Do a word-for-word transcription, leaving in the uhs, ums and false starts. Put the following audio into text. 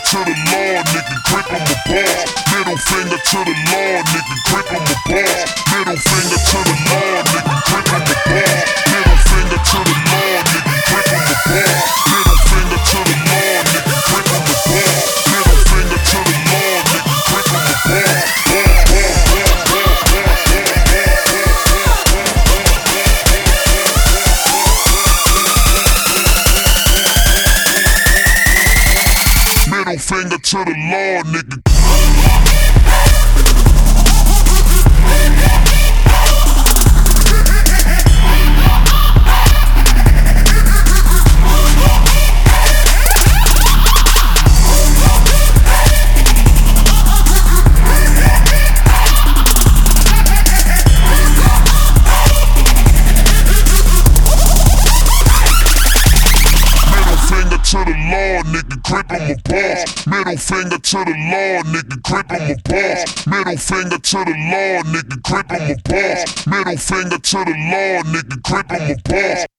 to the law, nigga, grip him a boss. Middle finger to the law, nigga, grip him a boss. Middle finger to the law, nigga, grip him a boss. Middle finger to the law, nigga, grip him a boss. Middle finger to the law, nigga, grip him a boss. Middle finger to the law, nigga, grip him a boss. Middle finger to the law, nigga. To the law, nigga, grip him a boss. Middle finger to the law, nigga, grip him a boss. Middle finger to the law, nigga, grip him a boss. Middle finger to the law, nigga, grip him a boss.